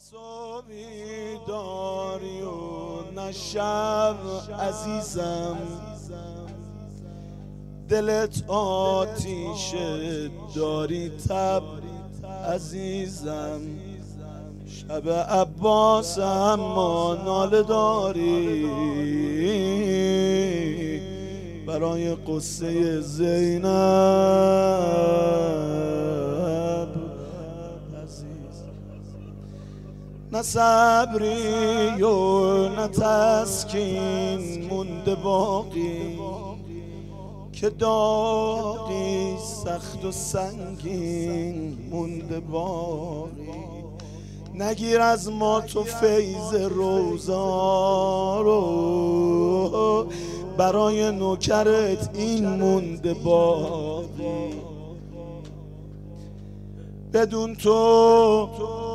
صبحی داری و نه شب عزیزم، دلت آتیشه داری تب عزیزم. شب عباس اما ناله داری برای قصه زینب عزیز. نه صبری و نه تسکین مونده باقی، که داغی سخت و سنگین مونده باقی. نگیر از ما تو فیض روزا رو، برای نوکرت این مونده باقی. بدون تو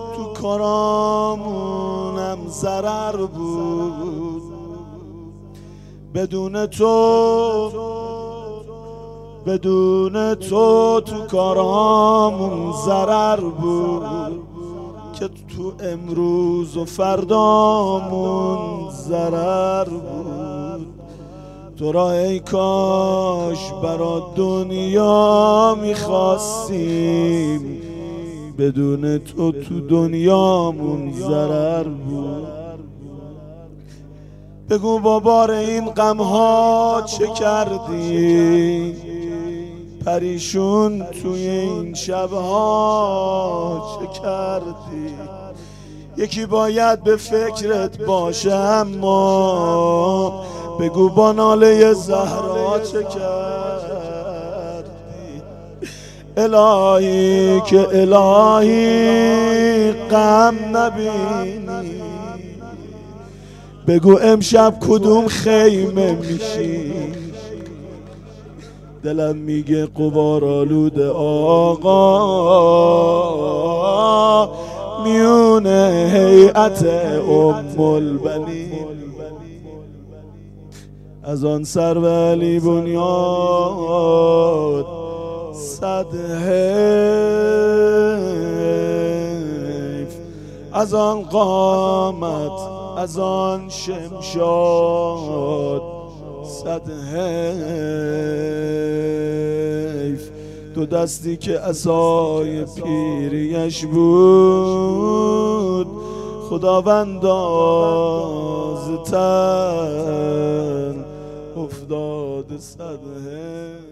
کارامونم ضرر بود، بدون تو کارامون ضرر بود، که تو امروز و فردامون ضرر بود. تو را ای کاش برا دنیا میخواستیم، بدون تو دنیامون ضرر بود. بگو با بار این غمها چه کردی، پریشون توی این شبها چه کردی. یکی باید به فکرت باشه، اما بگو با ناله زهرا چه کردی. الهی که الهی غم نبینی، بگو امشب کدوم خیمه میشی. دلم میگه غبارآلود آقا میونه هیئت ام البنین. از آن سرو علی بنیاد صد حیف، از آن قامت از آن شمشاد صد حیف. دو دستی که عصای پیریش بود، خداونداز تن افتاد صد حیف.